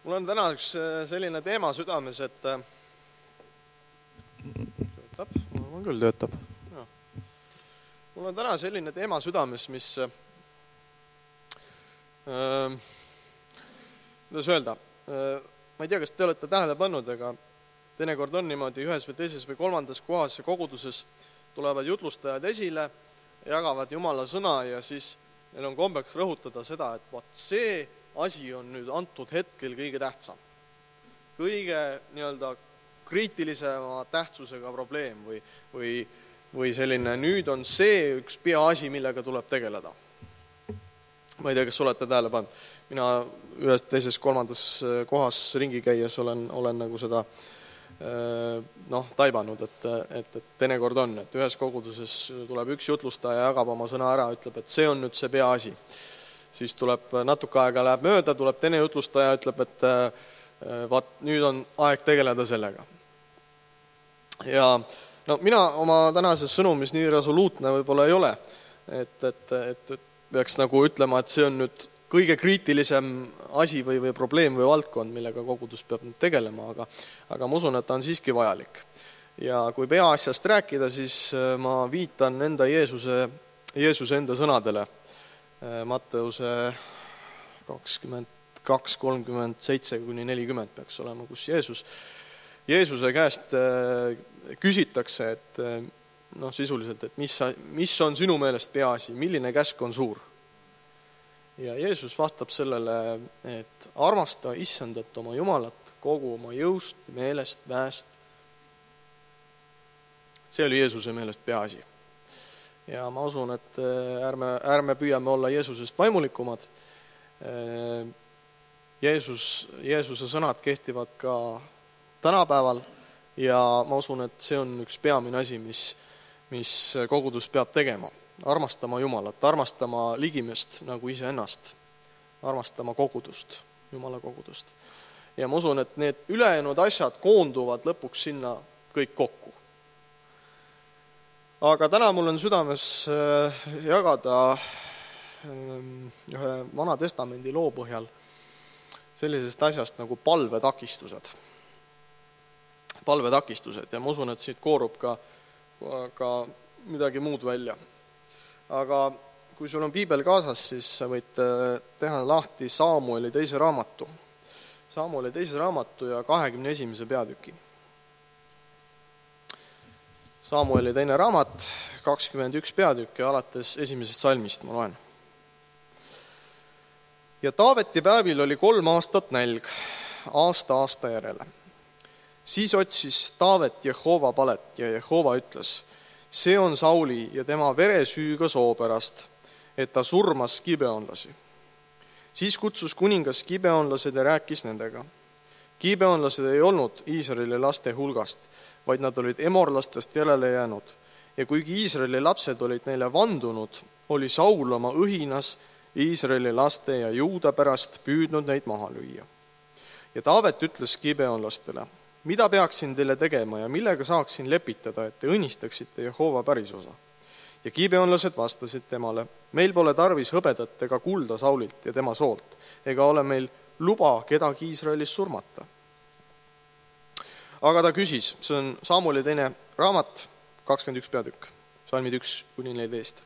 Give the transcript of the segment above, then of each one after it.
Mul on täna üks selline teema südames, et töötab, mul küll töötab. Ja. Mul on täna selline teema südames, mis kuidas öelda, ma ei tea, kas te olete tähele pannud, aga teinekord on niimoodi ühes või teises või kolmandas kohas ja koguduses tulevad jutlustajad esile, jagavad Jumala sõna ja siis neil on kombeks rõhutada seda, et vaat see asi on nüüd antud hetkel kõige tähtsam. Kõige nii-öelda kriitilisema tähtsusega probleem või selline nüüd on see üks peaasi, millega tuleb tegeleda. Ma ei tea, kas olete tähele pannud. Mina ühes, teises, kolmandas kohas ringi käies olen nagu seda taibanud, et teinekord on, et ühes koguduses tuleb üks jutlustaja, jagab oma sõna ära, ütleb, et see on nüüd see peaasi. Siis tuleb natuke aega läheb mööda, tuleb teine jutlustaja, ütleb, et vaat nüüd on aeg tegeleda sellega. Ja mina oma tänases sõnumis nii resoluutne võib-olla ei ole, et peaks nagu ütlema, et see on nüüd kõige kriitilisem asi või probleem või valdkond, millega kogudus peab nüüd tegelema, aga ma usun, et ta on siiski vajalik. Ja kui peaasjast rääkida, siis ma viitan enda Jeesuse enda sõnadele. Matteuse 22, 37-40 peaks olema, kus Jeesuse käest küsitakse, et sisuliselt, et mis on sinu meelest peaasi, milline käsk on suur. Ja Jeesus vastab sellele, et armasta issandat oma Jumalat kogu oma jõust, meelest, väest. See oli Jeesuse meelest peaasi. Ja ma usun, et ärme püüame olla Jeesusest vaimulikumad. Jeesuse sõnad kehtivad ka tänapäeval ja ma usun, et see on üks peamine asi, mis kogudus peab tegema. Armastama Jumalat, armastama ligimest nagu iseennast, armastama kogudust, Jumala kogudust. Ja ma usun, et need ülejäänud asjad koonduvad lõpuks sinna kõik kokku. Aga täna mul on südames jagada ühe Vana Testamendi loo põhjal sellisest asjast nagu palvetakistused. Palvetakistused ja ma usun, et siit koorub ka midagi muud välja. Aga kui sul on piibel kaasas, siis sa võid teha lahti Saamueli teise raamatu. Saamueli teise raamatu ja 21. peatüki. Saamueli teine raamat, 21 peatükki alates 1. salmist ma loen. Ja Taaveti päevil oli 3 aastat nälg, aasta järele. Siis otsis Taavet Jehova palet ja Jehova ütles, see on Sauli ja tema veresüüga soo pärast, et ta surmas gibeonlasi. Siis kutsus kuningas gibeonlased ja rääkis nendega. Gibeonlased ei olnud Iisraeli laste hulgast, vaid nad olid emorlastest järele jäänud. Ja kuigi Iisraeli lapsed olid neile vandunud, oli Saul oma õhinas Iisraeli laste ja Juuda pärast püüdnud neid maha lüüa. Ja Taavet ütles gibeonlastele, mida peaksin teile tegema ja millega saaksin lepitada, et te õnnistaksite Jehova pärisosa? Ja gibeonlased vastasid temale, meil pole tarvis hõbedat ega kulda Saulilt ja tema soolt, ega ole meil luba kedagi Iisraelis surmata. Aga ta küsis, see on Saamueli teine raamat, 21 peatükk, salmid 1-14.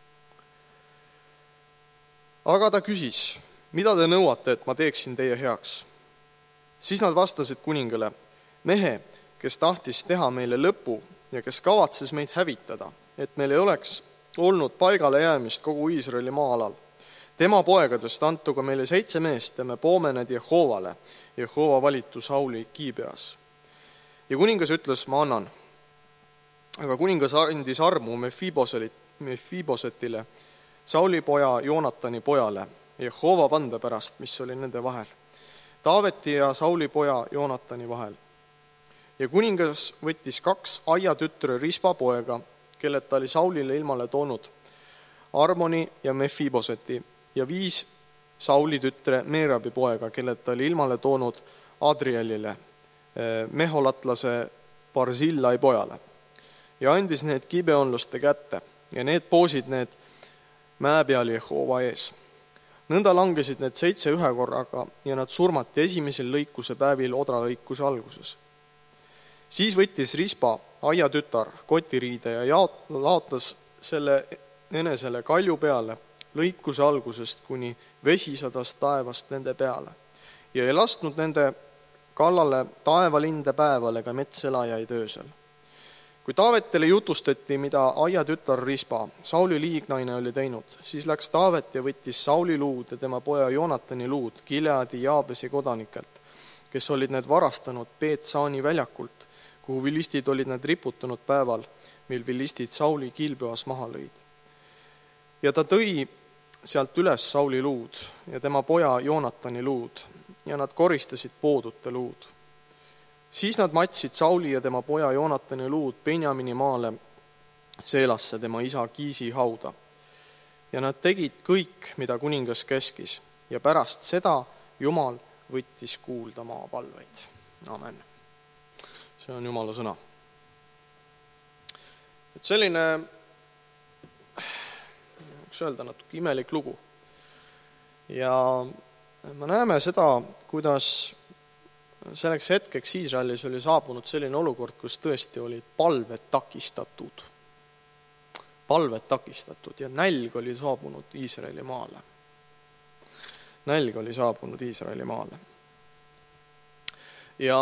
Aga ta küsis, mida te nõuate, et ma teeksin teie heaks? Siis nad vastasid kuningale, mehe, kes tahtis teha meile lõpu ja kes kavatses meid hävitada, et meil ei oleks olnud paigale jäämist kogu Iisraeli maa-alal. Tema poegadest antuga meile 7 meest ja me poomened Jehovale, Jehova valitu Sauli Gibeas. Ja kuningas ütles, ma annan. Aga kuningas andis armu Mefibosetile, Sauli poja Joonatani pojale, Jehova pande pärast, mis oli nende vahel, Taaveti ja Sauli poja Joonatani vahel. Ja kuningas võttis 2 aiatütre Rispa poega, kellelt ta oli Saulile ilmale toonud, Armoni ja Mefiboseti, ja 5 Sauli tütre Meerabi poega, kellelt ta oli ilmale toonud Adrielile, meholatlase Barzillai pojale. Ja andis need gibeonlaste kätte ja need poosid need mäe peal Jehova ees. Nõnda langesid need 7 ühekorraga ja nad surmati esimesel lõikuse päevil odralõikuse alguses. Siis võttis Rispa, aia tütar, kotiriide ja laotas selle enesele kalju peale lõikuse algusest, kuni vesi sadas taevast nende peale ja ei lasknud nende kallale taevalinde päeval ega metselajaid öösel. Kui Taavetile jutustati, mida aia tütar Rispa, Sauli liignaine oli teinud, siis läks Taavet ja võttis Sauli luud ja tema poja Joonatani luud Gileadi Jaabesi kodanikelt, kes olid need varastanud Beet-Saani väljakult, kuhu vilistid olid need riputanud päeval, mil vilistid Sauli Kilbeas maha lõid. Ja ta tõi sealt üles Sauli luud ja tema poja Joonatani luud ja nad koristasid poodute luud. Siis nad matsid Sauli ja tema poja Joonatani luud Benjamini maale Seelasse tema isa Kiisi hauda. Ja nad tegid kõik, mida kuningas käskis ja pärast seda Jumal võttis kuulda maapalveid. Amen. See on Jumala sõna. Et selline, võiks öelda, natuke imelik lugu. Ja me näeme seda, kuidas selleks hetkeks Iisraelis oli saabunud selline olukord, kus tõesti olid palved takistatud. Palved takistatud ja nälg oli saabunud Iisraeli maale. Nälg oli saabunud Iisraeli maale. Ja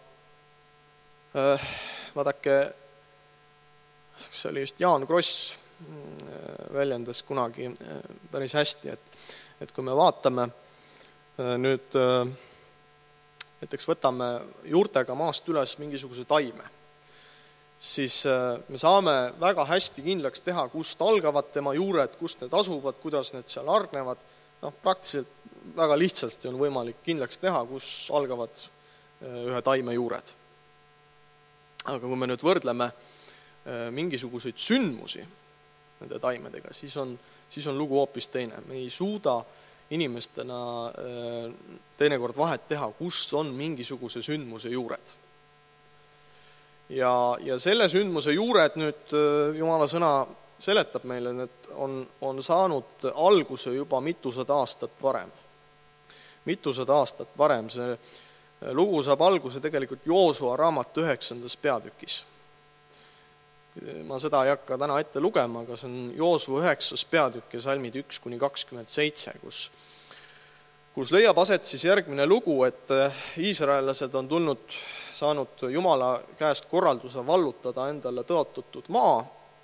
vaadake, see oli just Jaan Kross väljendas kunagi päris hästi, et kui me vaatame nüüd, näiteks võtame juurtega maast üles mingisuguse taime, siis me saame väga hästi kindlaks teha, kust algavad tema juured, kust need asuvad, kuidas need seal argnevad. Praktiliselt väga lihtsalt on võimalik kindlaks teha, kus algavad ühe taime juured. Aga kui me nüüd võrdleme mingisuguseid sündmusi nende taimedega, siis on lugu hoopis teine. Me ei suuda inimestena teinekord vahet teha, kus on mingisuguse sündmuse juured. Ja selle sündmuse juured nüüd Jumala sõna seletab meile, et on saanud alguse juba mitusada aastat varem. Mitusada aastat varem. See lugu saab alguse tegelikult Joosua raamatu 9. peatükis. Ma seda ei hakka täna ette lugema, aga see on Joosua 9. peatükk ja salmid 1-27, kus leiab aset siis järgmine lugu, et iisraellased on saanud Jumala käest korralduse vallutada endale tõotatud maa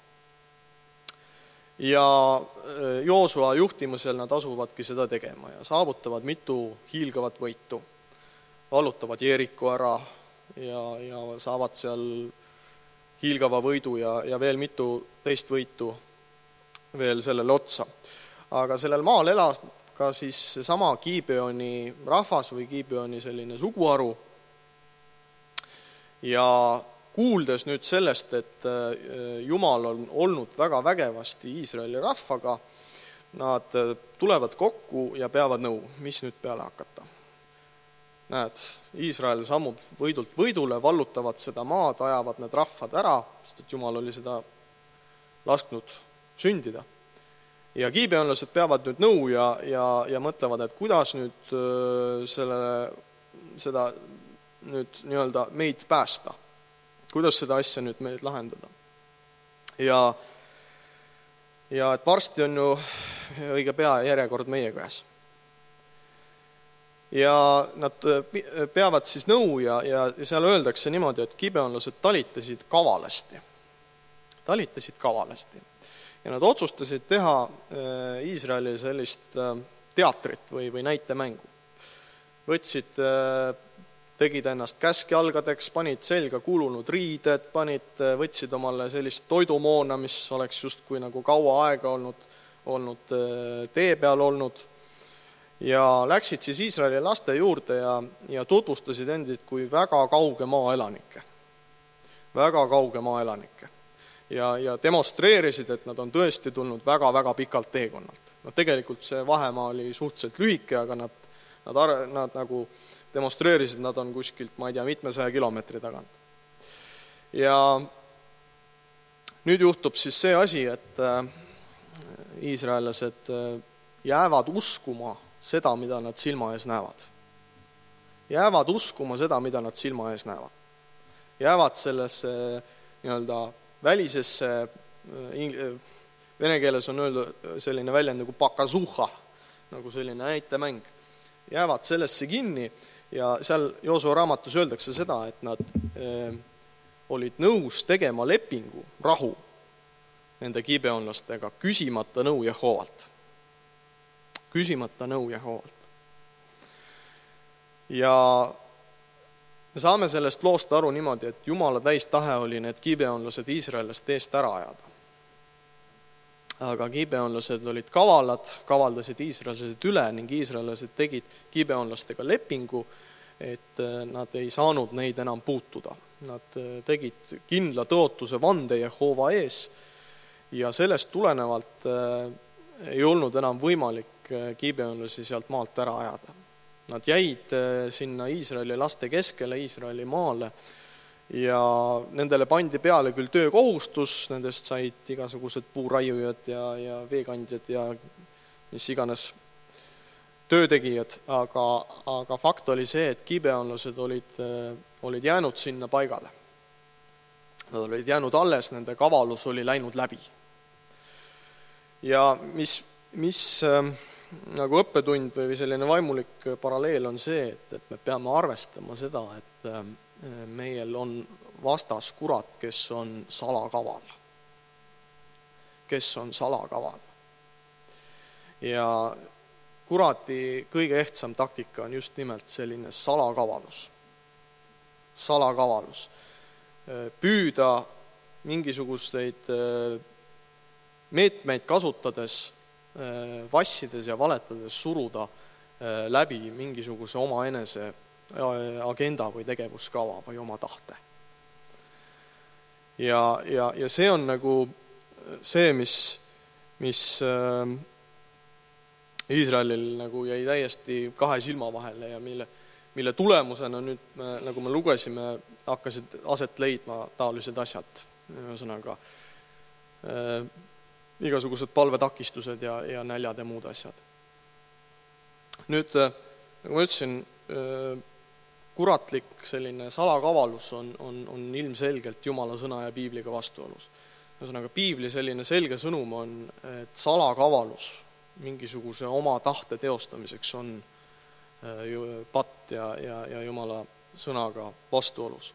ja Joosua juhtimisel nad asuvadki seda tegema ja saavutavad mitu hiilgavat võitu. Vallutavad Jeeriku ära ja saavad seal hiilgava võidu ja veel mitu teist võitu veel sellele otsa. Aga sellel maal elas ka siis sama Gibeoni rahvas või Gibeoni selline suguharu. Ja kuuldes nüüd sellest, et Jumal on olnud väga vägevasti Iisraeli rahvaga, nad tulevad kokku ja peavad nõu, mis nüüd peale hakata. Näed, Iisrael sammub võidult võidule, vallutavad seda maad, ajavad need rahvad ära, sest et Jumal oli seda lasknud sündida. Ja gibeonlased peavad nüüd nõu ja mõtlevad, et kuidas nüüd seda nüüd nii-öelda meid päästa. Kuidas seda asja nüüd meid lahendada. Ja et varsti on ju õige pea järjekord meie käes. Ja nad peavad siis nõu ja seal öeldakse niimoodi, et gibeonlased talitasid kavalasti. Ja nad otsustasid teha Iisraelile sellist teatrit või näitemängu. Tegid ennast käskjalgadeks, panid selga kulunud riided, võtsid omale sellist toidumoona, mis oleks justkui nagu kaua aega olnud tee peal olnud. Ja läksid siis Iisraeli laste juurde ja tutvustasid endid kui väga kauge maaelanikke. Väga kauge maaelanikke. Ja demonstreerisid, et nad on tõesti tulnud väga-väga pikalt teekonnalt. Tegelikult see vahemaa oli suhteliselt lühike, aga nad nagu demonstreerisid, nad on kuskilt, ma ei tea, mitmesaja kilomeetri tagant. Ja nüüd juhtub siis see asi, et iisraellased jäävad uskuma seda, mida nad silma ees näevad. Jäävad uskuma seda, mida nad silma ees näevad. Jäävad sellesse välisesse, vene keeles on öeldud selline väljend nagu pakasuha, nagu selline näitemäng. Jäävad sellesse kinni ja seal Joosua raamatus öeldakse seda, et nad olid nõus tegema lepingu, rahu nende gibeonlastega, küsimata nõu Jehoovalt. Küsimata nõu Jehoovalt. Ja me saame sellest loost aru niimoodi, et Jumala täistahe oli need gibeonlased Iisraelist eest ära ajada. Aga gibeonlased olid kavaldasid iisraelased üle ning iisraelased tegid gibeonlastega lepingu, et nad ei saanud neid enam puutuda. Nad tegid kindla tõotuse vande Jehoova ees ja sellest tulenevalt ei olnud enam võimalik gibeonlasi sealt maalt ära ajada. Nad jäid sinna Iisraeli laste keskele, Iisraeli maale ja nendele pandi peale küll töökohustus, nendest said igasugused puuraiujad ja veekandjad ja mis iganes töötegijad, aga fakt oli see, et gibeonlased olid jäänud sinna paigale. Nad olid jäänud alles, nende kavalus oli läinud läbi. Ja mis nagu õppetund või selline vaimulik paralleel on see, et me peame arvestama seda, et meil on vastas kurat, kes on salakaval. Kes on salakaval. Ja kurati kõige ehtsam taktika on just nimelt selline salakavalus. Salakavalus. Püüda mingisuguseid meetmeid kasutades, vassides ja valetades suruda läbi mingisuguse oma enese agenda või tegevuskava või oma tahte. Ja see on nagu see, mis Iisraelil nagu jäi täiesti kahe silma vahele ja mille tulemusena nüüd, nagu me lugesime, hakkasid aset leidma taolised asjad. Ühesõnaga, igasugused palvetakistused ja näljad ja muud asjad. Nüüd, nagu ma ütlesin, kuratlik selline salakavalus on ilmselgelt Jumala sõna ja Piibliga vastuolus. Ühesõnaga, Piibli selline selge sõnum on, et salakavalus mingisuguse oma tahte teostamiseks on patt ja Jumala sõnaga vastuolus.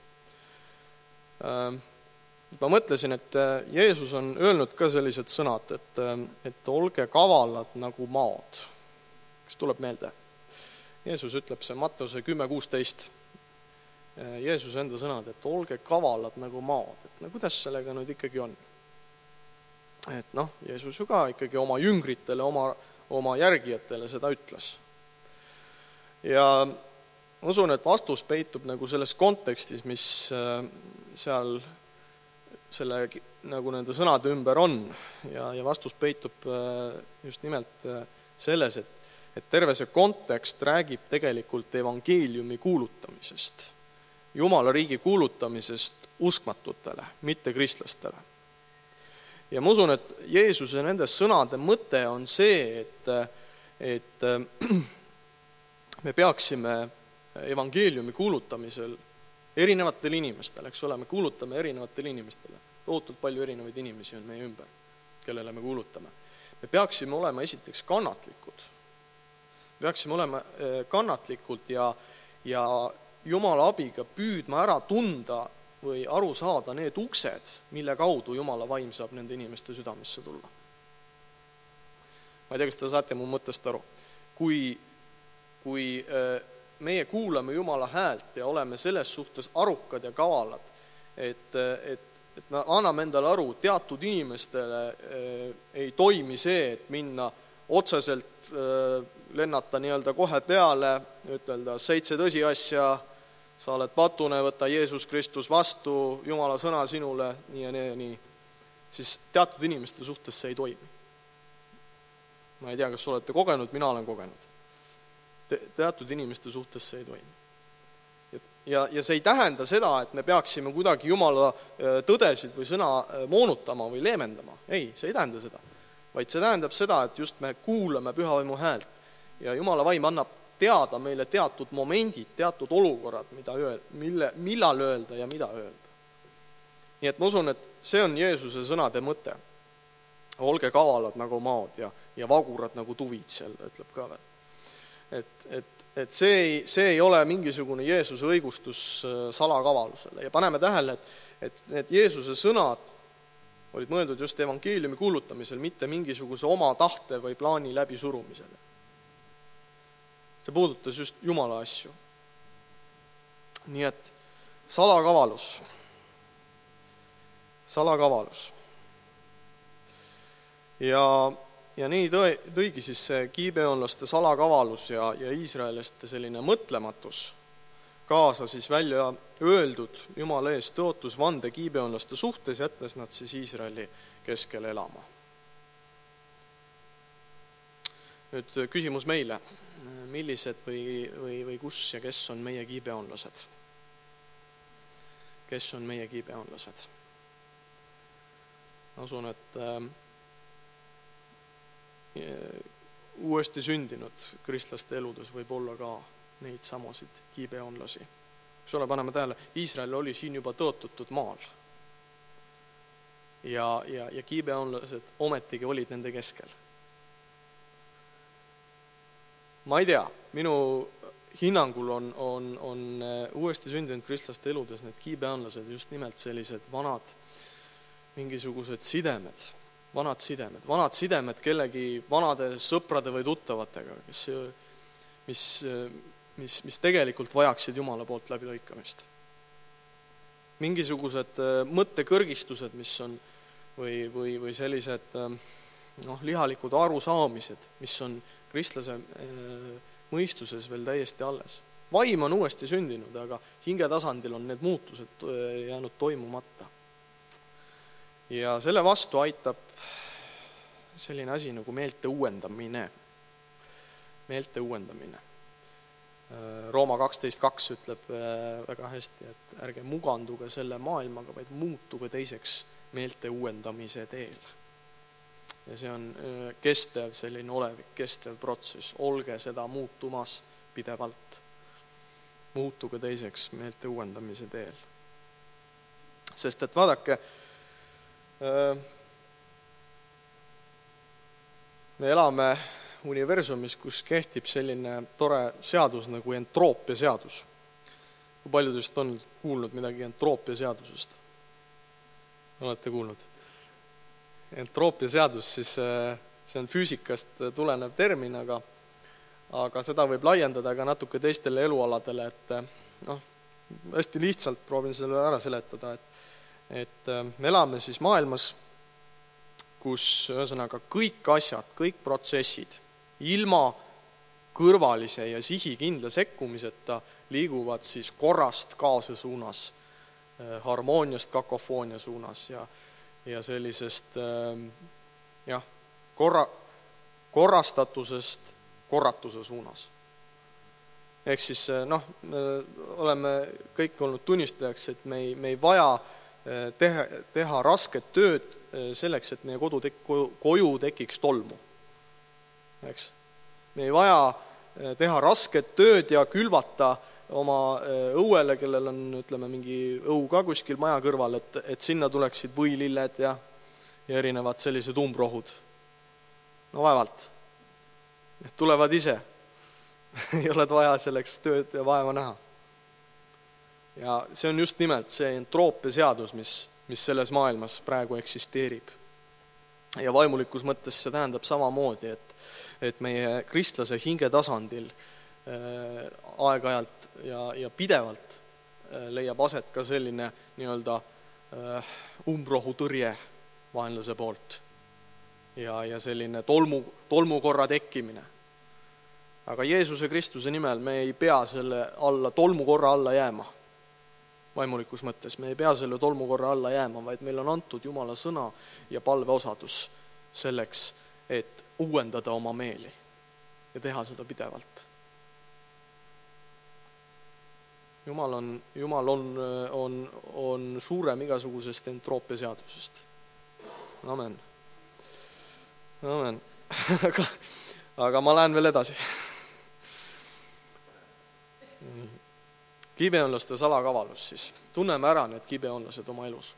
Ma mõtlesin, et Jeesus on öelnud ka sellised sõnad, et olge kavalad nagu maod. Kas tuleb meelde? Jeesus ütleb see Matteuse 10:16. Jeesus enda sõnad, et olge kavalad nagu maod. Et kuidas sellega nüüd ikkagi on? Et Jeesus ju ka ikkagi oma jüngritele, oma järgijatele seda ütles. Ja ma usun, et vastus peitub nagu selles kontekstis, mis seal selle nagu nende sõnade ümber on ja vastus peitub just nimelt selles, et terve see kontekst räägib tegelikult evangeeliumi kuulutamisest, Jumala riigi kuulutamisest uskmatutele, mitte kristlastele. Ja ma usun, et Jeesuse nende sõnade mõte on see, et me peaksime evangeeliumi kuulutamisel erinevatele inimestele, eks ole, me kuulutame erinevatele inimestele. Tohutult palju erinevaid inimesi on meie ümber, kellele me kuulutame. Me peaksime olema esiteks kannatlikud. Peaksime olema kannatlikud ja Jumala abiga püüdma ära tunda või aru saada need uksed, mille kaudu Jumala vaim saab nende inimeste südamesse tulla. Ma ei tea, kas te saate mu mõttest aru. Kui meie kuulame Jumala häält ja oleme selles suhtes arukad ja kavalad, et me anname endale aru, teatud inimestele ei toimi see, et minna otseselt lennata kohe peale, ütelda 7 tõsiasja, sa oled patune, võta Jeesus Kristus vastu, Jumala sõna sinule, nii ja nii, siis teatud inimeste suhtes see ei toimi. Ma ei tea, kas olete kogenud, mina olen kogenud. Teatud inimeste suhtes see ei toimi. Ja see ei tähenda seda, et me peaksime kuidagi Jumala tõdesid või sõna moonutama või leemendama. Ei, see ei tähenda seda. vaid see tähendab seda, et just me kuulame pühavaimu häält ja Jumala vaim annab teada meile teatud momendid, teatud olukorrad, millal öelda ja mida öelda. Nii et ma usun, et see on Jeesuse sõnade mõte. Olge kavalad nagu maod ja vagurad nagu tuvid seal, ta ütleb ka veel. Et see ei ole mingisugune Jeesuse õigustus salakavalusele ja paneme tähele, et need Jeesuse sõnad olid mõeldud just evangeeliumi kuulutamisel, mitte mingisuguse oma tahte või plaani läbisurumisele. See puudutas just Jumala asju. Nii et salakavalus. Ja nii tõigi siis see giibeonlaste salakavalus ja iisraelaste selline mõtlematus kaasa siis välja öeldud Jumala ees tõotusvande giibeonlaste suhtes, jättes nad siis Iisraeli keskele elama. Nüüd küsimus meile, millised või kus ja kes on meie giibeonlased? Kes on meie giibeonlased? Ma usun, et uuesti sündinud kristlaste eludes võib olla ka neid samasid giibeonlasi. Kus ole, paneme tähele, Iisrael oli siin juba tõotatud maal. Ja giibeonlased ometigi olid nende keskel. Ma ei tea, minu hinnangul on uuesti sündinud kristlaste eludes need giibeonlased just nimelt sellised mingisugused sidemed, vanad sidemed kellegi vanade sõprade või tuttavatega, mis tegelikult vajaksid Jumala poolt läbi lõikamist. Mingisugused mõttekõrgistused, mis on või sellised lihalikud arusaamised, mis on kristlase mõistuses veel täiesti alles. Vaim on uuesti sündinud, aga hinge tasandil on need muutused jäänud toimumata. Ja selle vastu aitab selline asi nagu meelte uuendamine. Rooma 12.2 ütleb väga hästi, et ärge muganduge selle maailmaga, vaid muutuge teiseks meelte uuendamise teel. Ja see on kestev selline olevik, kestev protsess. Olge seda muutumas pidevalt. Muutuge teiseks meelte uuendamise teel. Sest et vaadake, me elame universumis, kus kehtib selline tore seadus nagu entroopia seadus. Kui paljud just on kuulnud midagi entroopia seadusest? Olete kuulnud? Entroopia seadus, siis see on füüsikast tulenev termin, aga seda võib laiendada ka natuke teistele elualadele, et hästi lihtsalt proovin selle ära seletada, et me elame siis maailmas, kus ühesõnaga kõik asjad, kõik protsessid ilma kõrvalise ja sihikindla sekkumiseta liiguvad siis korrast kaose suunas, harmooniast kakofoonia suunas ja sellisest korrastatusest korratuse suunas. Ehk siis me oleme kõik olnud tunnistajaks, et me ei vaja teha rasket tööd selleks, et meie koju tekiks tolmu. Eks? Me ei vaja teha rasket tööd ja külvata oma õuele, kellel on, ütleme, mingi õu ka kuskil maja kõrval, et sinna tuleksid võililled ja erinevad sellised umbrohud. No vaevalt. Need tulevad ise. Ei ole vaja selleks tööd ja vaeva näha. Ja see on just nimelt see entroopia seadus, mis selles maailmas praegu eksisteerib. Ja vaimulikus mõttes see tähendab samamoodi, et meie kristlase hinge tasandil aeg-ajalt ja pidevalt leiab aset ka selline nii-öelda umbrohutõrje vaenlase poolt ja selline tolmukorra tekkimine. Aga Jeesuse Kristuse nimel me ei pea selle tolmukorra alla jääma. Vaimulikus mõttes me ei pea selle tolmukorra alla jääma, vaid meil on antud Jumala sõna ja palveosadus selleks, et uuendada oma meeli ja teha seda pidevalt. Jumal on suurem igasugusest entroopia seadusest. Amen. Amen. aga ma lähen veel edasi. Gibeonlaste salakavalus siis. Tunneme ära need gibeonlased oma elus.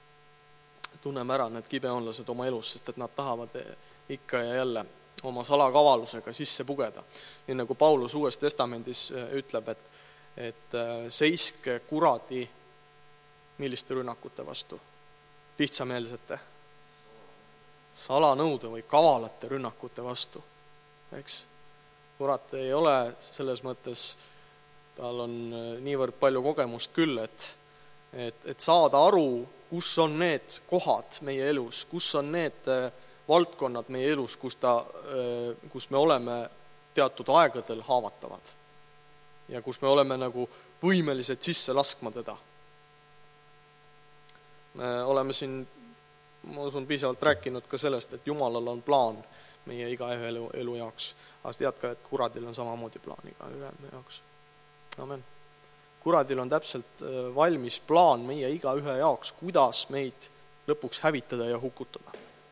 Sest et nad tahavad ikka ja jälle oma salakavalusega sisse pugeda. Nii nagu Paulus Uues Testamendis ütleb, et seiske kuradi milliste rünnakute vastu? Lihtsameelsete salanõude või kavalate rünnakute vastu. Eks? Kurat ei ole selles mõttes, tal on niivõrd palju kogemust küll, et saada aru, kus on need kohad meie elus, kus on need valdkonnad meie elus, kus me oleme teatud aegadel haavatavad ja kus me oleme nagu võimelised sisse laskma teda. Me oleme siin, ma usun, piisavalt rääkinud ka sellest, et Jumalal on plaan meie igaühe elu jaoks. Aga tead ka, et kuradil on samamoodi plaan igaühe jaoks. Amen. Kuradil on täpselt valmis plaan meie igaühe jaoks, kuidas meid lõpuks hävitada ja hukutada.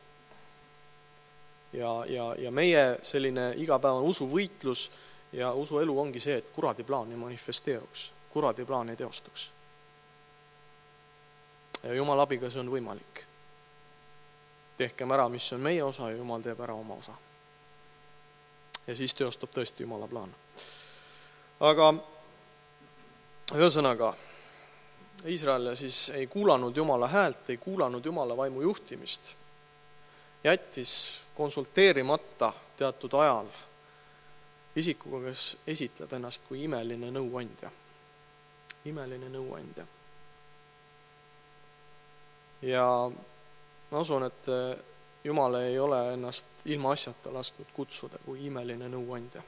Ja meie selline igapäevane usuvõitlus ja usuelu ongi see, et kuradi plaan ei manifesteeruks, kuradi plaan ei teostuks. Ja Jumala abiga see on võimalik. Tehkem ära, mis on meie osa ja Jumal teeb ära oma osa. Ja siis teostub tõesti Jumala plaan. Aga ühesõnaga, Iisrael siis ei kuulanud Jumala häält, ei kuulanud Jumala vaimu juhtimist. Jättis konsulteerimata teatud ajal isikuga, kes esitleb ennast kui imeline nõuandja. Imeline nõuandja. Ja ma usun, et Jumal ei ole ennast ilma asjata lasknud kutsuda kui imeline nõuandja.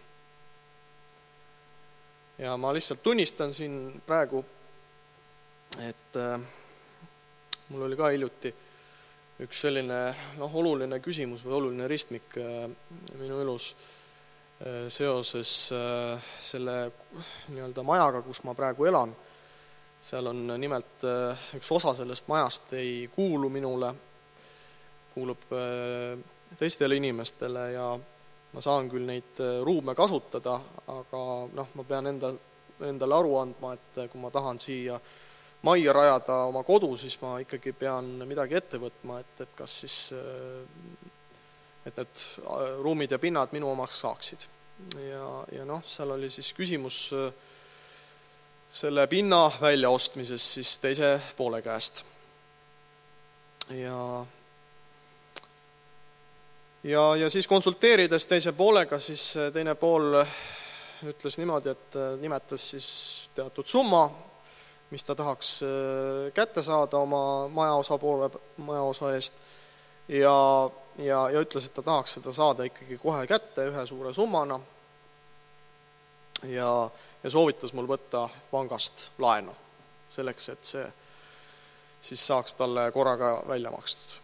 Ja ma lihtsalt tunnistan siin praegu, et mul oli ka hiljuti üks selline oluline küsimus või oluline ristmik minu elus seoses selle nii-öelda majaga, kus ma praegu elan. Seal on nimelt üks osa sellest majast ei kuulu minule, kuulub teistele inimestele ja ma saan küll neid ruume kasutada, aga ma pean endale aru andma, et kui ma tahan siia majja rajada oma kodu, siis ma ikkagi pean midagi ette võtma, et kas siis et need ruumid ja pinnad minu omaks saaksid. Ja seal oli siis küsimus selle pinna väljaostmises siis teise poole käest. Ja siis konsulteerides teise poolega, siis teine pool ütles niimoodi, et nimetas siis teatud summa, mis ta tahaks kätte saada oma majaosa eest ja ütles, et ta tahaks seda saada ikkagi kohe kätte ühe suure summana ja soovitas mul võtta pangast laenu selleks, et see siis saaks talle korraga välja makstud.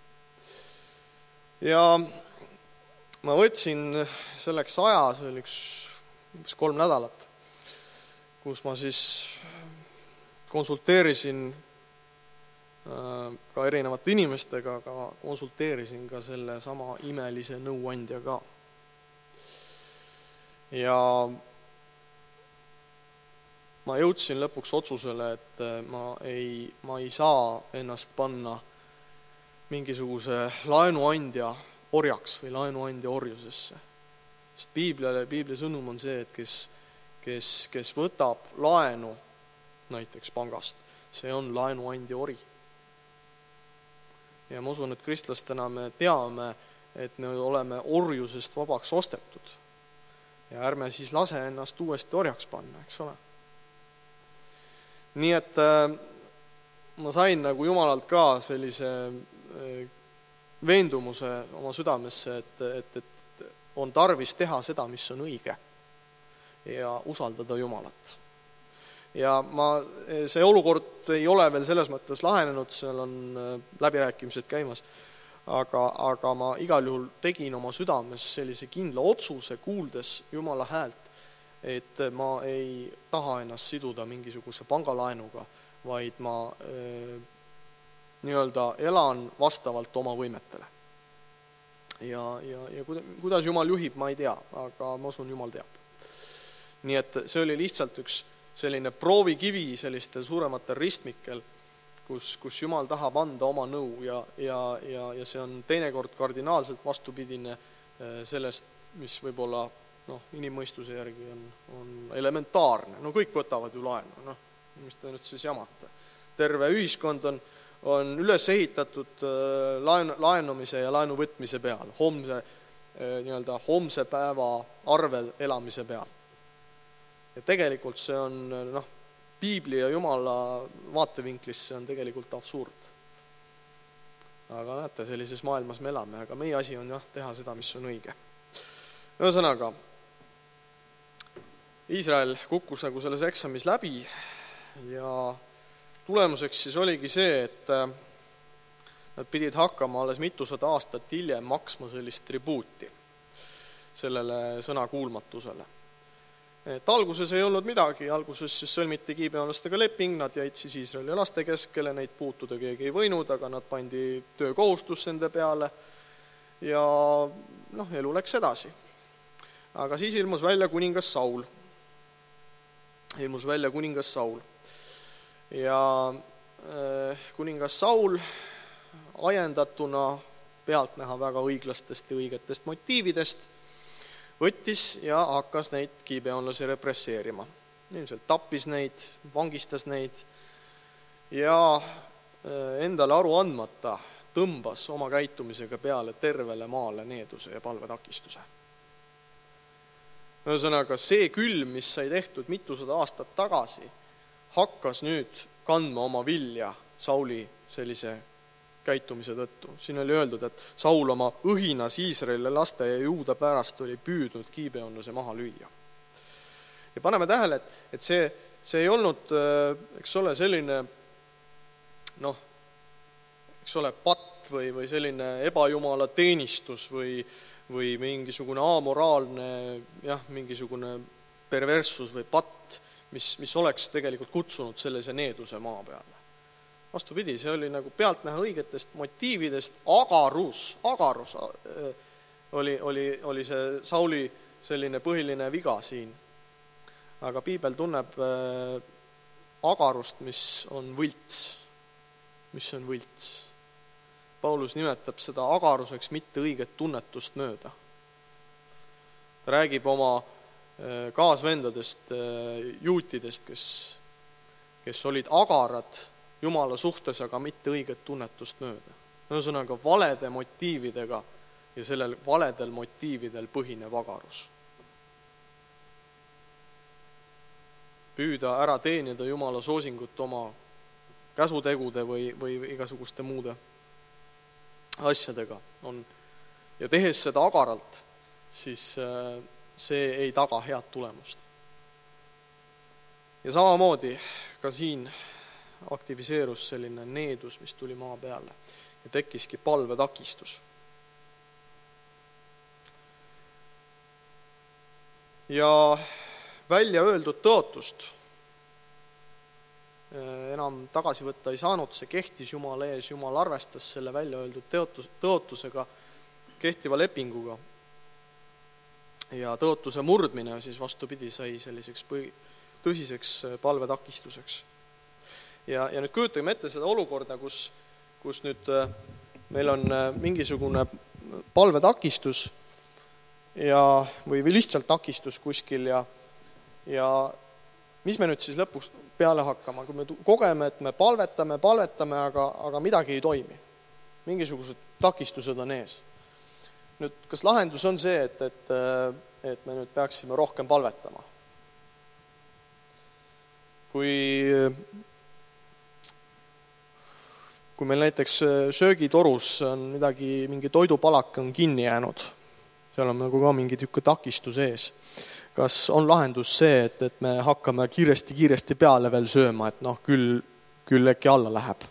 Ja ma võtsin selleks aja, see oli üks 3 nädalat, kus ma siis konsulteerisin ka erinevate inimestega, aga konsulteerisin ka selle sama imelise nõuandjaga. Ja ma jõudsin lõpuks otsusele, et ma ei saa ennast panna mingisuguse laenuandja orjaks või laenuandja orjusesse. Sest Piibli sõnum on see, et kes võtab laenu näiteks pangast, see on laenuandja ori. Ja ma usun, et kristlastena me teame, et me oleme orjusest vabaks ostetud. Ja ärme siis lase ennast uuesti orjaks panna, eks ole. Nii et ma sain nagu Jumalalt ka sellise veendumuse oma südamesse, et on tarvis teha seda, mis on õige ja usaldada Jumalat. Ja see olukord ei ole veel selles mõttes lahenenud, seal on läbirääkimised käimas, aga ma igal juhul tegin oma südames sellise kindla otsuse, kuuldes Jumala häält, et ma ei taha ennast siduda mingisuguse pangalaenuga, vaid ma nii-öelda elan vastavalt oma võimetele. ja kuidas Jumal juhib, ma ei tea, aga ma usun, Jumal teab. Nii et see oli lihtsalt üks selline proovikivi sellistel suurematel ristmikel, kus Jumal tahab anda oma nõu ja see on teinekord kardinaalselt vastupidine sellest, mis võib-olla inimmõistuse järgi on elementaarne. No kõik võtavad ju laenu, mis te nüüd siis jamate. Terve ühiskond on üles ehitatud laenumise ja laenu võtmise peal, homse päeva arvel elamise peal. Ja tegelikult see on, piibli ja Jumala vaatevinklis see on tegelikult absurd. Aga näete, sellises maailmas me elame, aga meie asi on teha seda, mis on õige. Ühesõnaga, Iisrael kukkus nagu selles eksamis läbi ja tulemuseks siis oligi see, et nad pidid hakkama alles mitusada aastat hiljem maksma sellist tribuuti sellele sõnakuulmatusele. Et alguses ei olnud midagi, alguses siis sõlmiti gibeonlastega leping, nad jäid siis Iisraeli laste keskele, neid puutuda keegi ei võinud, aga nad pandi töökohustus nende peale ja elu läks edasi. Aga siis ilmus välja kuningas Saul. Ja kuningas Saul ajendatuna pealtnäha väga õiglastest ja õigetest motiividest võttis ja hakkas neid gibeonlasi represseerima. Ilmselt tappis neid, vangistas neid ja endale aru andmata tõmbas oma käitumisega peale tervele maale needuse ja palvetakistuse. Ühesõnaga, see külm, mis sai tehtud mitusada aastat tagasi, hakkas nüüd kandma oma vilja Sauli sellise käitumise tõttu. Siin oli öeldud, et Saul oma õhinas Iisraeli laste ja Juuda pärast oli püüdnud gibeonlase maha lüüa. Ja paneme tähele, et see ei olnud, eks ole, selline patt või selline ebajumala teenistus või mingisugune amoraalne, mingisugune perverssus või patt, mis oleks tegelikult kutsunud sellise needuse maa peale. Vastupidi, see oli nagu pealtnäha õigetest motiividest, agarus oli see Sauli selline põhiline viga siin. Aga piibel tunneb agarust, mis on võlts. Paulus nimetab seda agaruseks mitte õiget tunnetust mööda. Ta räägib oma kaasvendadest, juutidest, kes olid agarad Jumala suhtes, aga mitte õiget tunnetust mööda. Ühesõnaga valede motiividega ja sellel valedel motiividel põhinev agarus. Püüda ära teenida Jumala soosingut oma käsutegude või igasuguste muude asjadega on. Ja tehes seda agaralt, siis see ei taga head tulemust. Ja samamoodi ka siin aktiviseerus selline needus, mis tuli maa peale ja tekkiski palvetakistus. Ja välja öeldud tõotust enam tagasi võtta ei saanud, see kehtis Jumala ees, Jumal arvestas selle välja öeldud tõotusega, kehtiva lepinguga. Ja tõotuse murdmine siis vastupidi sai selliseks tõsiseks palvetakistuseks. Ja nüüd kujutame ette seda olukorda, kus nüüd meil on mingisugune palvetakistus või lihtsalt takistus kuskil ja mis me nüüd siis lõpuks peale hakkama, kui me kogeme, et me palvetame, aga midagi ei toimi. Mingisugused takistused on ees. Nüüd, kas lahendus on see, et me nüüd peaksime rohkem palvetama? Kui meil näiteks söögitorus on mingi toidupalak on kinni jäänud, seal on nagu ka mingi takistus ees. Kas on lahendus see, et me hakkame kiiresti peale veel sööma, et küll äkki alla läheb?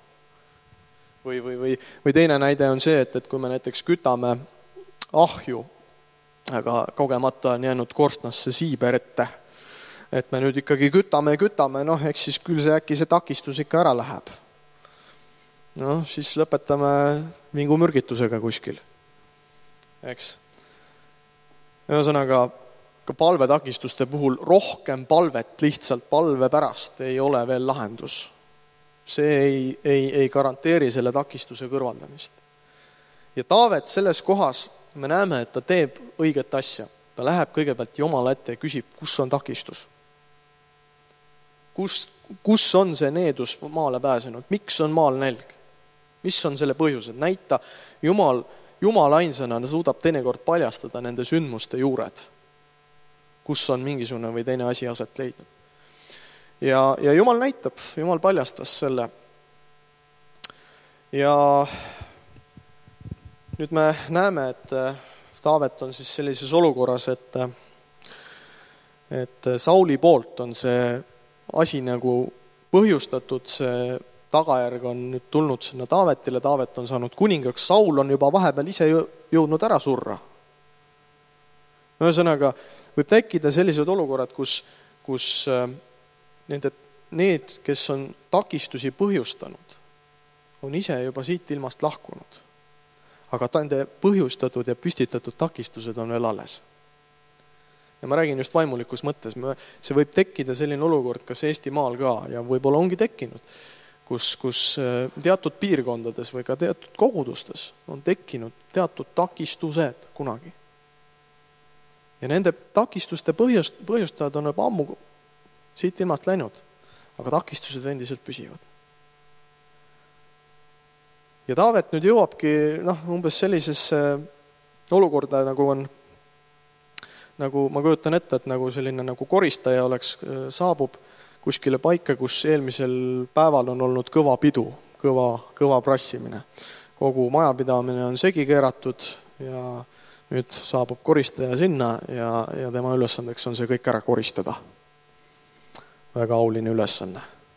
Või teine näide on see, et kui me näiteks kütame ahju, aga kogemata on jäänud korstnasse siiber ette, et me nüüd ikkagi kütame, eks siis küll äkki see takistus ikka ära läheb. Siis lõpetame vingumürgitusega kuskil. eks. Ühesõnaga, ka palvetakistuste puhul rohkem palvet lihtsalt palve pärast ei ole veel lahendus. See ei garanteeri selle takistuse kõrvaldamist. Ja Taavet selles kohas me näeme, et ta teeb õiget asja. Ta läheb kõigepealt Jumala ette ja küsib, kus on takistus. Kus on see needus maale pääsenud? Miks on maal nälg? Mis on selle põhjused? Näita Jumal ainsana suudab teinekord paljastada nende sündmuste juured, kus on mingisugune või teine asi aset leidnud. Ja Jumal näitab, Jumal paljastas selle. Ja nüüd me näeme, et Taavet on siis sellises olukorras, et Sauli poolt on see asi nagu põhjustatud, see tagajärg on nüüd tulnud sinna Taavetile, Taavet on saanud kuningaks, Saul on juba vahepeal ise jõudnud ära surra. Ühesõnaga, võib tekkida sellised olukorrad, kus need, kes on takistusi põhjustanud, on ise juba siit ilmast lahkunud. Aga nende põhjustatud ja püstitatud takistused on veel alles. Ja ma räägin just vaimulikus mõttes. See võib tekkida selline olukord kas Eestimaal ka ja võib-olla ongi tekkinud, kus teatud piirkondades või ka teatud kogudustes on tekkinud teatud takistused kunagi. Ja nende takistuste põhjustajad on juba ammu siit ilmast läinud, aga takistused endiselt püsivad. Ja Taavet nüüd jõuabki umbes sellisesse olukorda, nagu ma kujutan ette, et nagu selline nagu koristaja saabub kuskile paika, kus eelmisel päeval on olnud kõva pidu, kõva prassimine. Kogu majapidamine on segi keeratud ja nüüd saabub koristaja sinna ja tema ülesandeks on see kõik ära koristada. Väga auline ülesanne.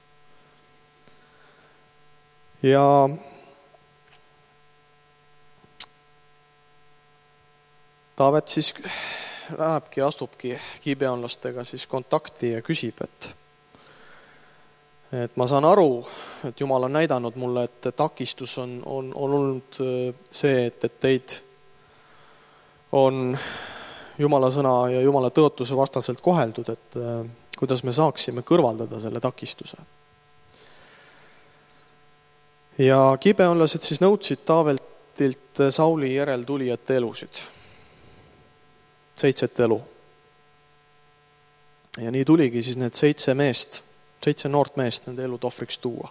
Ja Taavet siis lähebki ja astubki gibeonlastega siis kontakti ja küsib, et ma saan aru, et Jumal on näidanud mulle, et takistus on olnud see, et teid on Jumala sõna ja Jumala tõotuse vastaselt koheldud, et kuidas me saaksime kõrvaldada selle takistuse. Ja gibeonlased siis nõudsid Taavetilt Sauli järeltulijate elusid. 7 elu. Ja nii tuligi siis need 7 noort meest nende elud ohvriks tuua.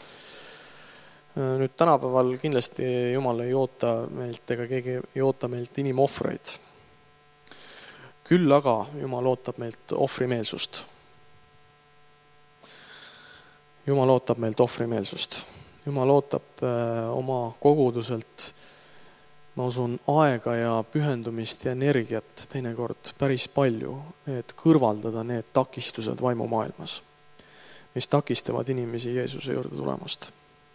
Nüüd tänapäeval kindlasti Jumal ei oota meilt ega keegi ei oota meilt inimohvreid. Küll aga Jumal ootab meilt ohvrimeelsust. Jumal ootab meilt ohvrimeelsust. Jumal ootab oma koguduselt, ma usun, aega ja pühendumist ja energiat teinekord päris palju, et kõrvaldada need takistused vaimumaailmas, mis takistavad inimesi Jeesuse juurde tulemast.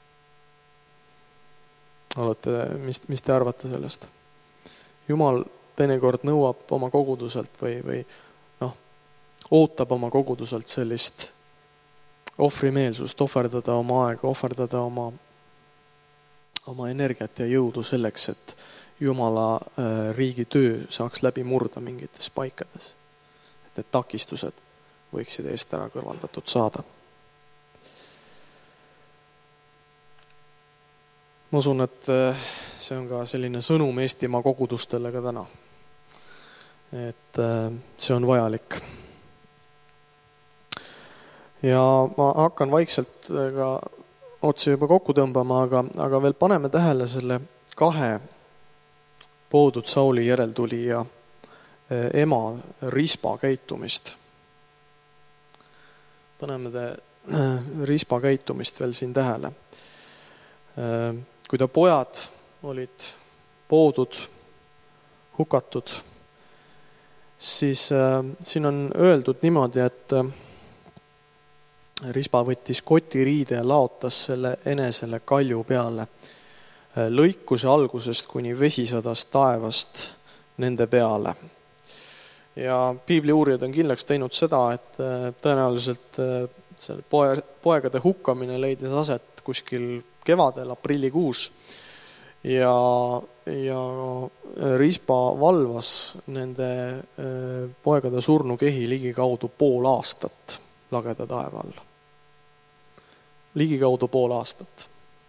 Mis te arvate sellest? Jumal teinekord nõuab oma koguduselt või ootab oma koguduselt sellist ohvrimeelsust, ohverdada oma aega, ohverdada oma energiat ja jõudu selleks, et Jumala riigi töö saaks läbi murda mingites paikades. Et need takistused võiksid eest ära kõrvaldatud saada. Ma usun, et see on ka selline sõnum Eestimaa kogudustele ka täna. Et see on vajalik. Ja ma hakkan vaikselt ka otsi juba kokku tõmbama, aga veel paneme tähele selle 2 poodud Sauli järeltulija ema Rispa käitumist. Paneme Rispa käitumist veel siin tähele. Kui ta pojad olid poodud, hukatud, siis siin on öeldud niimoodi, et Rispa võttis kotiriide ja laotas selle enesele kalju peale. Lõikuse algusest kuni vesi sadas taevast nende peale. Ja piibli uurijad on kindlaks teinud seda, et tõenäoliselt selle poegade hukkamine leidis aset kuskil kevadel, aprillikuus. Ja Rispa valvas nende poegade surnukehi ligikaudu pool aastat lageda taeva all. Ligikaudu pool aastat.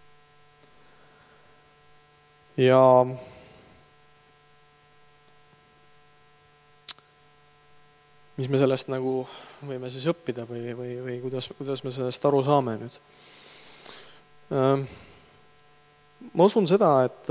Ja mis me sellest nagu võime siis õppida või kuidas me sellest aru saame nüüd? Ma usun seda, et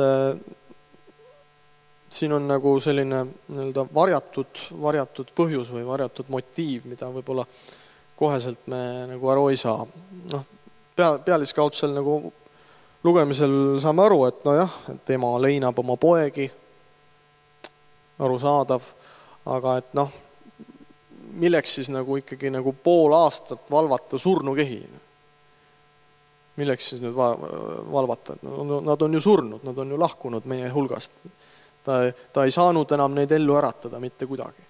siin on nagu selline nii-öelda varjatud põhjus või varjatud motiiv, mida võib-olla koheselt me nagu aru ei saa. Pealiskaudsel nagu lugemisel saame aru, et nojah, et ema leinab oma poegi, arusaadav, aga et milleks siis nagu ikkagi nagu pool aastat valvata surnukehi? Milleks siis nüüd valvata? Nad on ju surnud, nad on ju lahkunud meie hulgast. Ta ei saanud enam neid ellu äratada mitte kuidagi.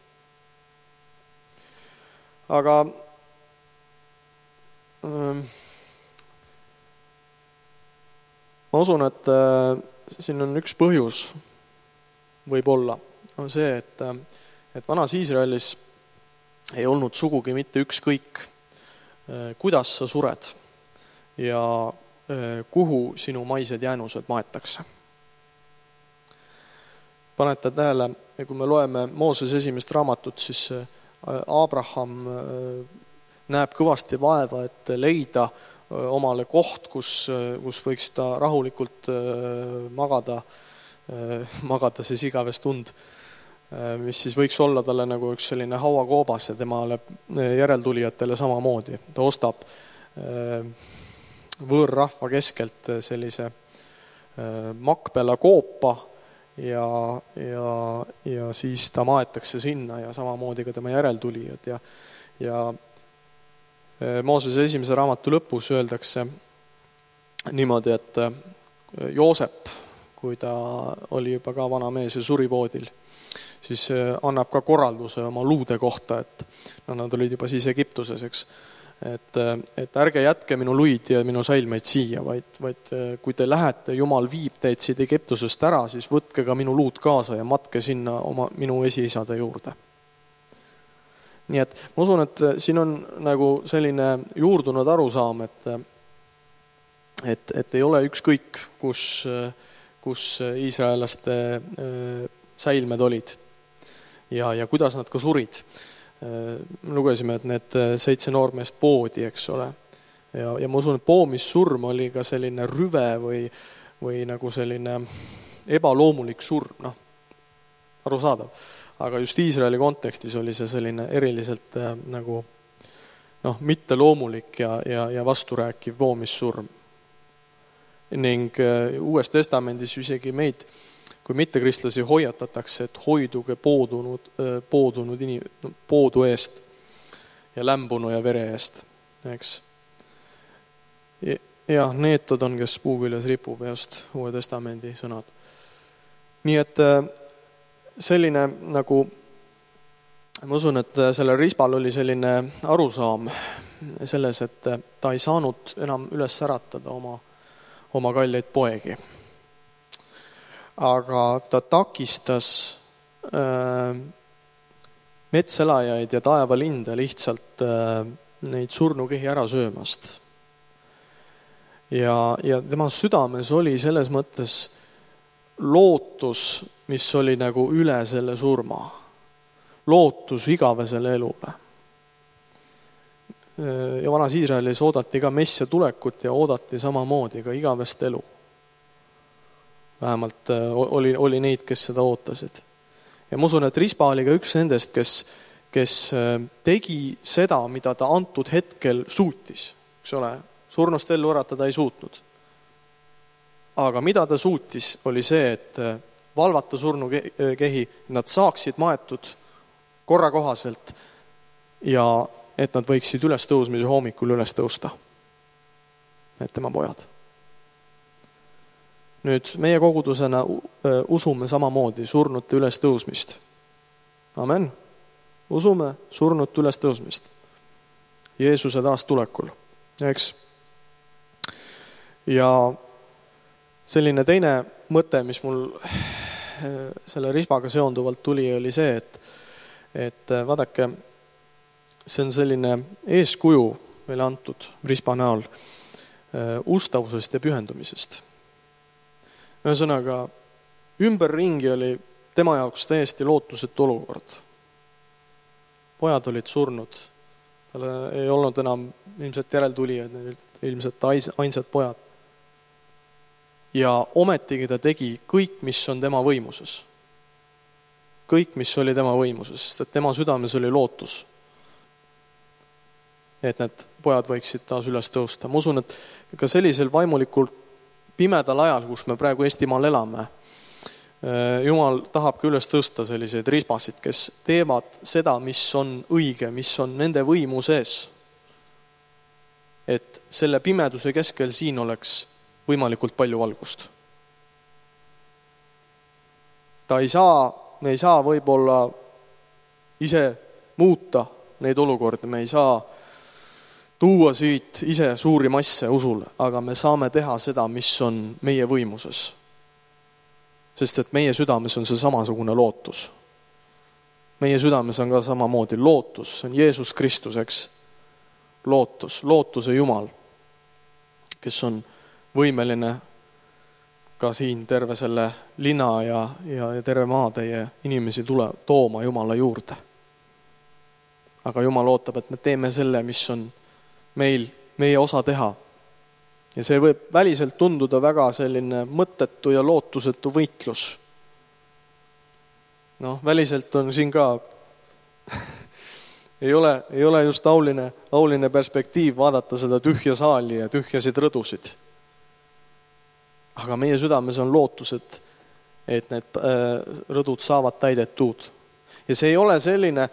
Aga ma usun, et siin on üks põhjus võib-olla, on see, et vanas Iisraelis ei olnud sugugi mitte ükskõik, kuidas sa sured ja kuhu sinu maised jäänused maetakse. Panete tähele, kui me loeme Mooses esimest raamatut, siis Abraham näeb kõvasti vaeva, et leida omale koht, kus võiks ta rahulikult magada siis igavest und, mis siis võiks olla talle nagu üks selline hauakoobas ja temale järeltulijatele samamoodi. Ta ostab võõrrahva keskelt sellise Makpela koopa ja siis ta maetakse sinna ja samamoodi ka tema järeltulijad. Ja Moosese esimese raamatu lõpus öeldakse niimoodi, et Joosep, kui ta oli juba ka vana mees ja suri voodil, siis annab ka korralduse oma luude kohta, et nad olid juba siis Egiptuses, eks, et ärge jätke minu luid ja minu säilmeid siia, vaid kui te lähete, Jumal viib teid siit Egiptusest ära, siis võtke ka minu luud kaasa ja matke sinna minu esiisade juurde. Nii et ma usun, et siin on nagu selline juurdunud arusaam, et ei ole ükskõik, kus iisraelaste säilmed olid ja kuidas nad ka surid. Lugesime, et need 7 noormeest poodi, eks ole. Ja ma usun, et poomissurm oli ka selline rüve või nagu selline ebaloomulik surm, arusaadav. Aga just Iisraeli kontekstis oli see selline eriliselt nagu mitte loomulik ja vasturääkiv poomissurm. Ning Uues Testamendis isegi meid, kui mittekristlasi hoiatatakse, et hoiduge poodu eest ja lämbunu ja vere eest, eks. Ja neetod on, kes puu küljes ripub, just Uue Testamendi sõnad. Nii et selline nagu, ma usun, et sellel Rispal oli selline arusaam selles, et ta ei saanud enam üles äratada oma kalleid poegi. Aga ta takistas metselajaid ja taevalinde lihtsalt neid surnukehi ära söömast. Ja tema südames oli selles mõttes lootus, mis oli nagu üle selle surma. Lootus igavesele elule. Ja vanas Iisraelis oodati ka messia tulekut ja oodati samamoodi ka igavest elu. Vähemalt oli neid, kes seda ootasid. Ja ma usun, et Rispa oli ka üks nendest, kes tegi seda, mida ta antud hetkel suutis. Eks ole, surnust ellu äratada ei suutnud. Aga mida ta suutis, oli see, et valvata surnukehi, nad saaksid maetud korrakohaselt ja et nad võiksid üles tõusmise hommikul üles tõusta. Need tema pojad. Nüüd meie kogudusena usume samamoodi surnute üles tõusmist. Amen. Usume surnute üles tõusmist. Jeesuse taas tulekul. Eks? Ja selline teine mõte, mis mul selle rispaga seonduvalt tuli, oli see, et vaadake, see on selline eeskuju meile antud rispa näol ustavusest ja pühendumisest. Ühesõnaga, ümberringi oli tema jaoks täiesti lootusetu olukord. Pojad olid surnud, tal ei olnud enam ilmselt järeltulijad, ilmselt ainsad pojad. Ja ometigi ta tegi kõik, mis on tema võimuses. Kõik, mis oli tema võimuses, sest et tema südames oli lootus, et need pojad võiksid taas üles tõusta. Ma usun, et ka sellisel vaimulikult pimedal ajal, kus me praegu Eestimaal elame, Jumal tahab ka üles tõsta selliseid rispasid, kes teevad seda, mis on õige, mis on nende võimu sees. Et selle pimeduse keskel siin oleks võimalikult palju valgust. Me ei saa võib-olla ise muuta neid olukordi, me ei saa tuua siit ise suuri masse usule, aga me saame teha seda, mis on meie võimuses. Sest et meie südames on see samasugune lootus. Meie südames on ka samamoodi lootus, see on Jeesus Kristus, eks? Lootuse Jumal, kes on võimeline ka siin terve selle linna ja terve maatäie inimesi tooma Jumala juurde. Aga Jumal ootab, et me teeme selle, mis on meie osa teha. Ja see võib väliselt tunduda väga selline mõttetu ja lootusetu võitlus. Väliselt on siin ka ei ole just auline perspektiiv vaadata seda tühja saali ja tühjasid rõdusid. Aga meie südames on lootus, et need rõdud saavad täidetud. Ja see ei ole selline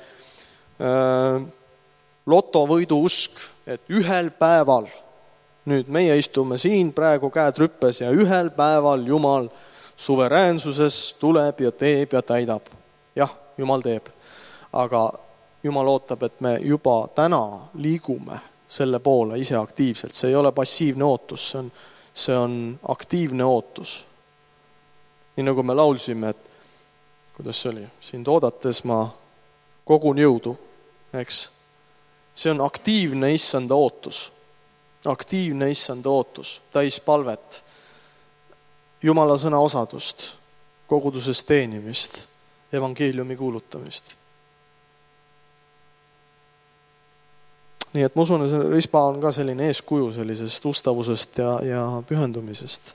lotovõidu usk, et ühel päeval, nüüd meie istume siin praegu käed rüppes ja ühel päeval Jumal suveräänsuses tuleb ja teeb ja täidab. Jah, Jumal teeb. Aga Jumal ootab, et me juba täna liigume selle poole ise aktiivselt. See ei ole passiivne ootus, see on aktiivne ootus. Nii nagu me laulsime, et kuidas see oli? Siin toodates ma kogun jõudu, eks? See on aktiivne issanda ootus. Aktiivne issanda ootus, täis palvet, Jumala sõna osadust, koguduses teenimist, evangeeliumi kuulutamist. Nii et ma usun, et rispa on ka selline eeskuju sellisest ustavusest ja pühendumisest.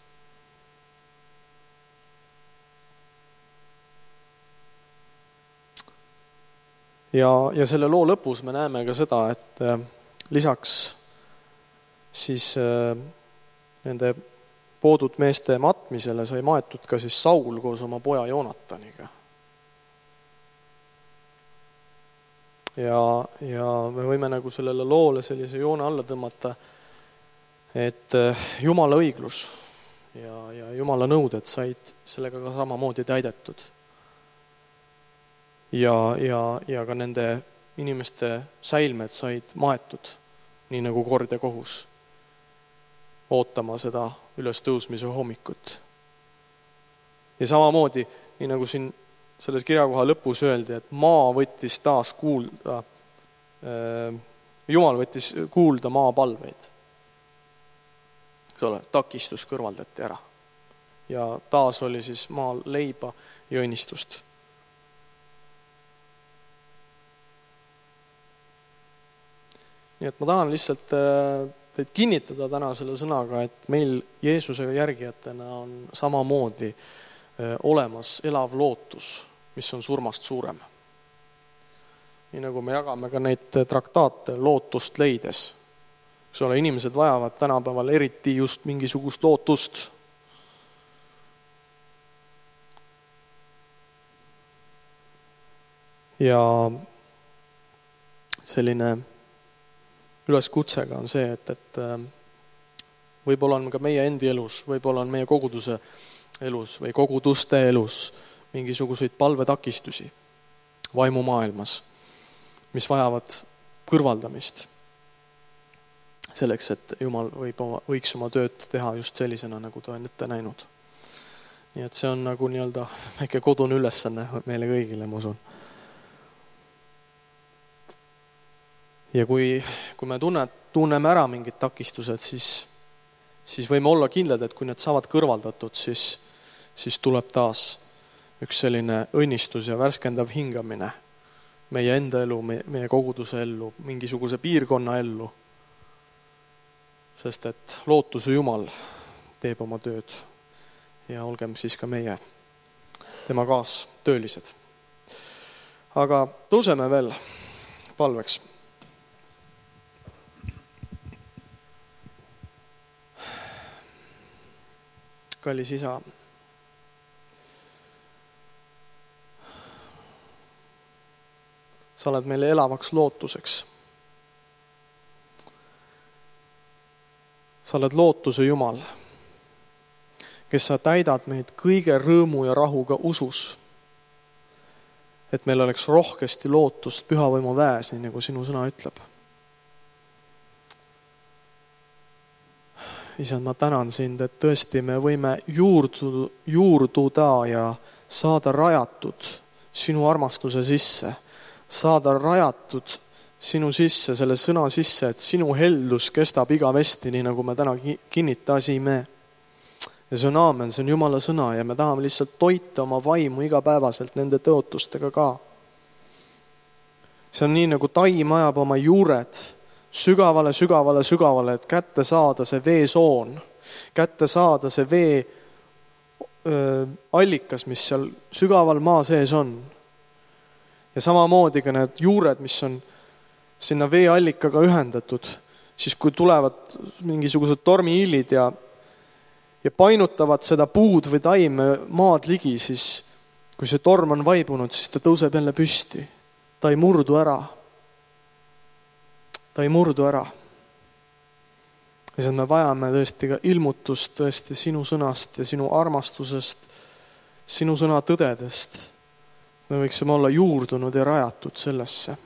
Ja selle loo lõpus me näeme ka seda, et lisaks siis nende poodud meeste matmisele sai maetud ka siis Saul koos oma poja Joonataniga. Ja me võime nagu sellele loole sellise joone alla tõmmata, et Jumala õiglus ja Jumala nõuded said sellega ka samamoodi täidetud. Ja ka nende inimeste säilmed said maetud, nii nagu kord ja kohus, ootama seda ülestõusmise hommikut. Ja samamoodi, nii nagu siin selles kirjakoha lõpus öeldi, et maa võttis taas kuulda, Jumal võttis kuulda maa palveid. Takistus kõrvaldati ära. Ja taas oli siis maal leiba ja õnnistust. Nii et ma tahan lihtsalt teid kinnitada täna selle sõnaga, et meil Jeesuse järgijatena on samamoodi olemas elav lootus, mis on surmast suurem. Nii nagu me jagame ka neid traktaate lootust leides. Inimesed vajavad tänapäeval eriti just mingisugust lootust. Ja selline üleskutsega on see, et võib-olla on ka meie endi elus, võib-olla on meie koguduse elus või koguduste elus mingisuguseid palvetakistusi vaimumaailmas, mis vajavad kõrvaldamist selleks, et Jumal võiks oma tööd teha just sellisena, nagu ta on ette näinud. Nii et see on nagu nii-öelda väike kodune ülesanne meile kõigile, ma usun. Ja kui me tunneme ära mingid takistused, siis võime olla kindlad, et kui need saavad kõrvaldatud, siis tuleb taas üks selline õnnistus ja värskendav hingamine meie enda elu, meie koguduse ellu, mingisuguse piirkonna ellu. Sest et lootuse Jumal teeb oma tööd ja olgem siis ka meie tema kaastöölised. Aga tõuseme veel palveks. Kallis Isa, sa oled meile elavaks lootuseks. Sa oled lootuse Jumal, kes sa täidad meid kõige rõõmu ja rahuga usus, et meil oleks rohkesti lootust pühavõimu väes, nii nagu sinu sõna ütleb. Isand, ma tänan sind, et tõesti me võime juurduda ja saada rajatud sinu armastuse sisse, saada rajatud sinu sisse, selle sõna sisse, et sinu heldus kestab igavesti, nii nagu me täna kinnitasime. Ja see on aamen, see on Jumala sõna ja me tahame lihtsalt toita oma vaimu igapäevaselt nende tõotustega ka. See on nii, nagu taim ajab oma juured sügavale, et kätte saada see veesoon, kätte saada see vee allikas, mis seal sügaval maa sees on. Ja samamoodi ka need juured, mis on sinna veeallikaga ühendatud, siis kui tulevad mingisugused tormiillid ja painutavad seda puud või taime maad ligi, siis kui see torm on vaibunud, siis ta tõuseb jälle püsti. Ta ei murdu ära. Ta ei murdu ära. Ja me vajame tõesti ka ilmutust tõesti sinu sõnast ja sinu armastusest, sinu sõna tõdedest. Me võiksime olla juurdunud ja rajatud sellesse.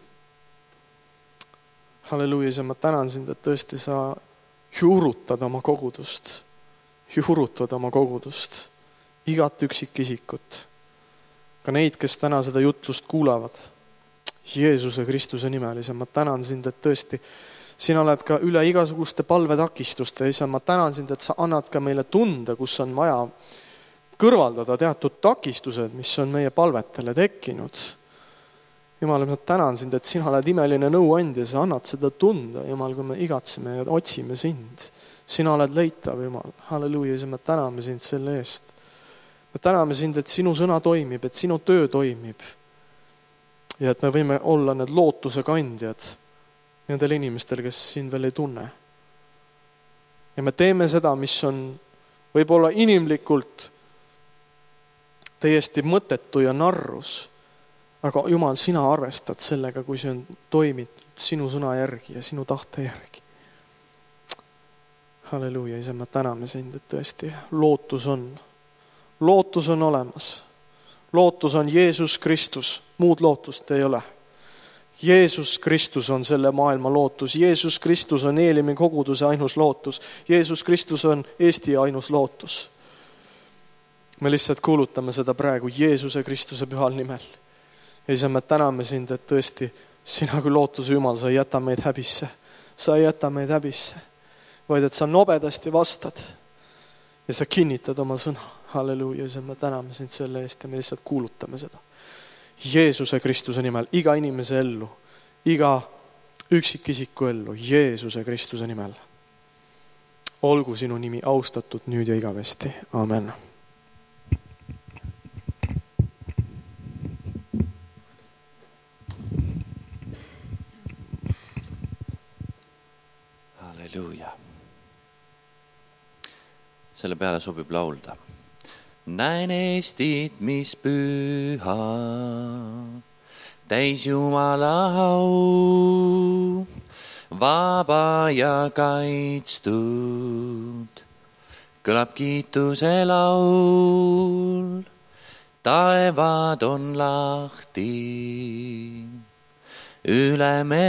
Halleluuja, ma tänan sind, et tõesti sa juurutad oma kogudust. Juurutad oma kogudust. Igat üksikisikut. Ka neid, kes täna seda jutlust kuulavad. Jeesuse Kristuse nimel, isa, ma tänan sind, et tõesti sina oled ka üle igasuguste palvetakistuste, isa, ma tänan sind, et sa annad ka meile tunde, kus on vaja kõrvaldada teatud takistused, mis on meie palvetele tekkinud. Jumal, ma tänan sind, et sina oled imeline nõuandja, sa annad seda tunda, Jumal, kui me igatseme ja otsime sind. Sina oled leitav, Jumal. Halleluuja, isa, me täname sind selle eest. Me täname sind, et sinu sõna toimib, et sinu töö toimib. Ja et me võime olla need lootuse kandjad nendel inimestel, kes sind veel ei tunne. Ja me teeme seda, mis on võib-olla inimlikult täiesti mõttetu ja narrus. Aga Jumal, sina arvestad sellega, kui see on toimitud sinu sõna järgi ja sinu tahte järgi. Halleluuja, isa, me täname sind, et tõesti lootus on olemas. Lootus on Jeesus Kristus, muud lootust ei ole. Jeesus Kristus on selle maailma lootus. Jeesus Kristus on Eelimi koguduse ainus lootus. Jeesus Kristus on Eesti ainus lootus. Me lihtsalt kuulutame seda praegu Jeesuse Kristuse pühal nimel. Ja siis me täname sind, et tõesti sina kui lootuse Jumal, sa ei jäta meid häbisse. Sa ei jäta meid häbisse, vaid et sa nobedasti vastad ja sa kinnitad oma sõna. Halleluuja, ja me täname sind selle eest ja me lihtsalt kuulutame seda. Jeesuse Kristuse nimel, iga inimese ellu, iga üksikisiku ellu, Jeesuse Kristuse nimel. Olgu sinu nimi austatud nüüd ja igavesti. Amen. Halleluuja. Selle peale sobib laulda. Näin Eestit, mis püha, täis Jumala au, vaba ja kaitstud. Kõlab kiituse laul, taevad on lahti, üle me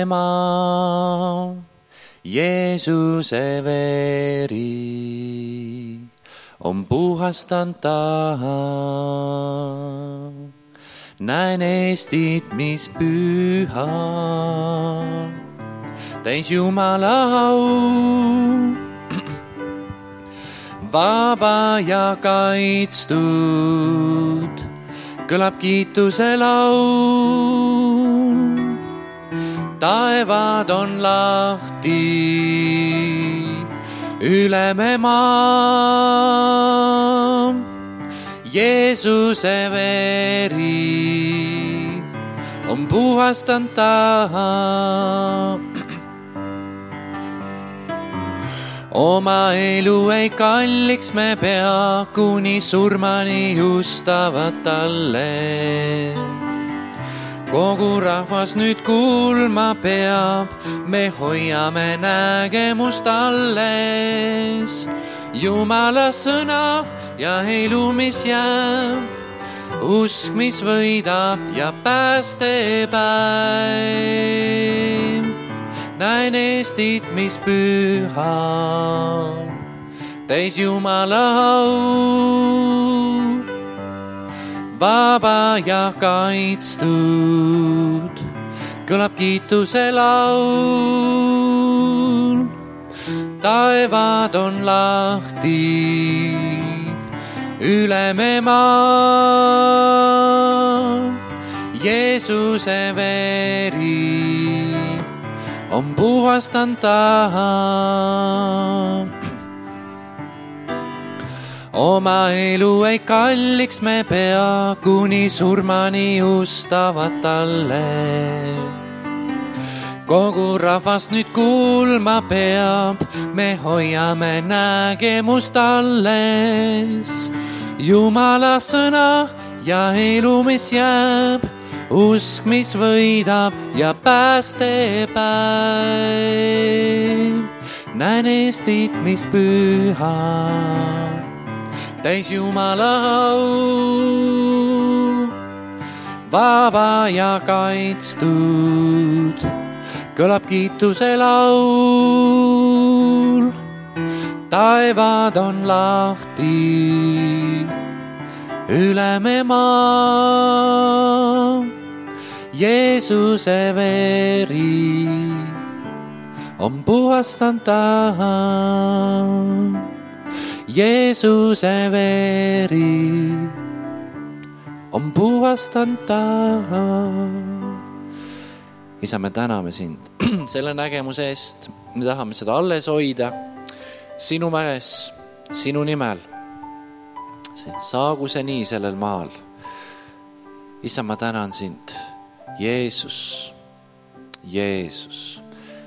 maa, Jeesuse veri. on puhastanud ta. Näen Eestit, mis püha, täis Jumala au. Vaba ja kaitstud, kõlab kiituse laul. Taevad on lahti, üle me maa. Jeesuse veri on puhastanud ta. Oma elu ei kalliks me pea, kuni surmani justavad talle. Kogu rahvas nüüd kuulma peab, me hoiame nägemust alles. Jumala sõna ja elu, mis jääb, usk, mis võidab ja päästepäev. Näen Eestit, mis püha, täis Jumala au. Vaba ja kaitstud, kõlab kiituse laul. Taevad on lahti, üle me maa. Jeesuse veri on puhastanud ta. Oma elu ei kalliks me pea, kuni surmani justavad talle. Kogu rahvas nüüd kuulma peab, me hoiame nägemust alles. Jumala sõna ja elu, mis jääb, usk, mis võidab ja päästepäev. Näen Eestit, mis püha, täis Jumala au. Vaba ja kaitstud, kõlab kiituse laul. Taevad on lahti, üle me maa. Jeesuse veri on puhastanud ta. Jeesuse veri on puhastanud ta. Isa, me täname sind selle nägemuse eest. Me tahame seda alles hoida sinu väes, sinu nimel. Saagu see nii sellel maal. Isa, ma tänan sind. Jeesus, Jeesus.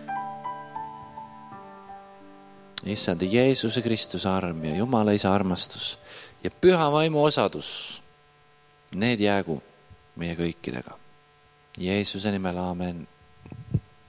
Issand, Jeesuse Kristuse arm ja Jumala Isa armastus ja püha vaimu osadus, need jäägu meie kõikidega. Jeesuse nimel, aamen.